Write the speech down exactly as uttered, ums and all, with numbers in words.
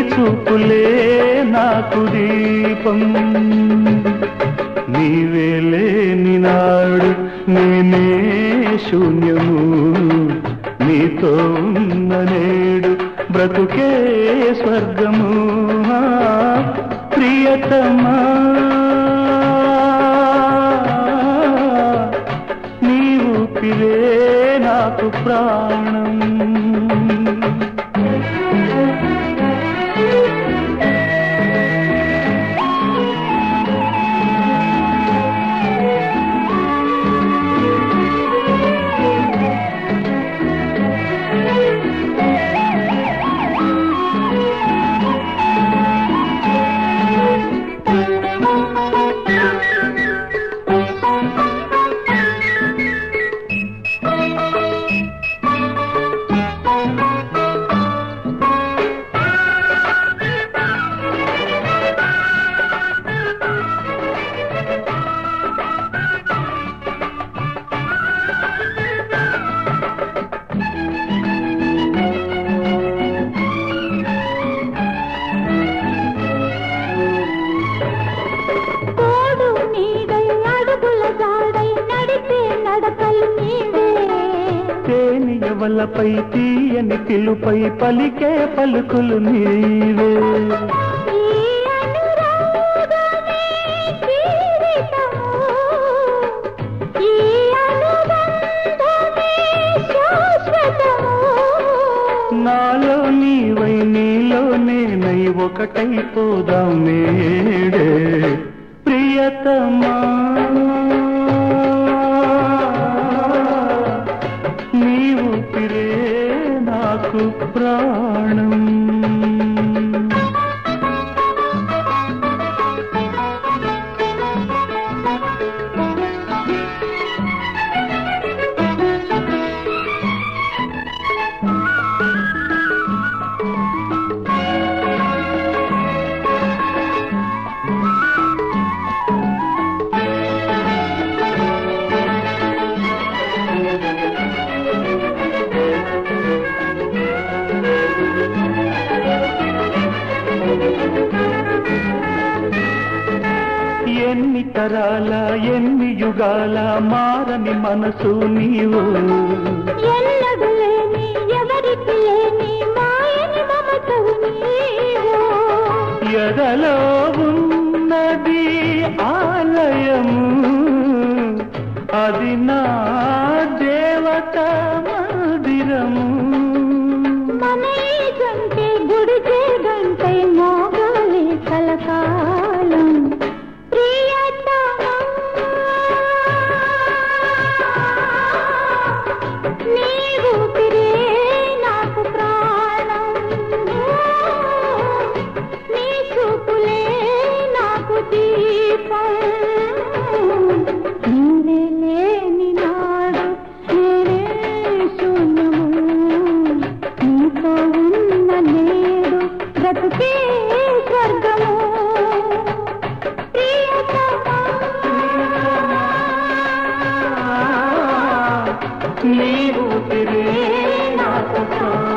చూపులే నాకు దీపం నీవే లేని నాడు నేనే శూన్యము నీతో ఉన్న నేడు బ్రతుకే స్వర్గము ప్రియతమా నీవు పిరే నాకు ప్రాణం వలపై తీయని పిలుపై పలికే పలుకులు నీవే నాలో నీవై నీలో నేనై ఒకటైపోదాం నేడే ప్రియతమా నీవు పిరే నాకు ప్రాణం ఎన్ని తరాల ఎన్ని యుగాల మారని మనసు నీవు ఎన్నడు లేని ఎవరికి లేని మాయని మమతవు నీవు ఎదలో ఉన్నది ఆలయము అది నా దేవత మందిరము మన ఈ గంటే గుడిచే గంటే మోగాలి కలకాలం నీవు పిరే నాకు ప్రాణం నీ చూపులే నాకు దీపం నీవే లేని నాడు నేనే శూన్యము నీతో ఉన్న నేడు బ్రతుకే స్వర్గము నీవు పిరే నాకు